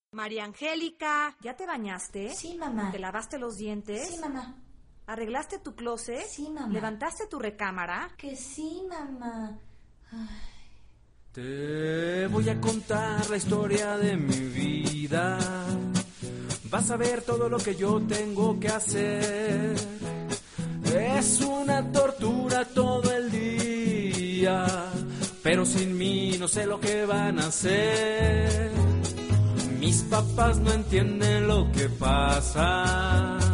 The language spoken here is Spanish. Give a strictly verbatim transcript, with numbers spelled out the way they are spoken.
María Angélica, ¿ya te bañaste? Sí, mamá. ¿Te lavaste los dientes? Sí, mamá. ¿Arreglaste tu closet? Sí, mamá. ¿Levantaste tu recámara? Que sí, mamá. Ay. Te voy a contar la historia de mi vida. Vas a ver todo lo que yo tengo que hacer. Es una tortura todo el día, pero sin mí no sé lo que van a hacer. Mis papás no entienden lo que pasa.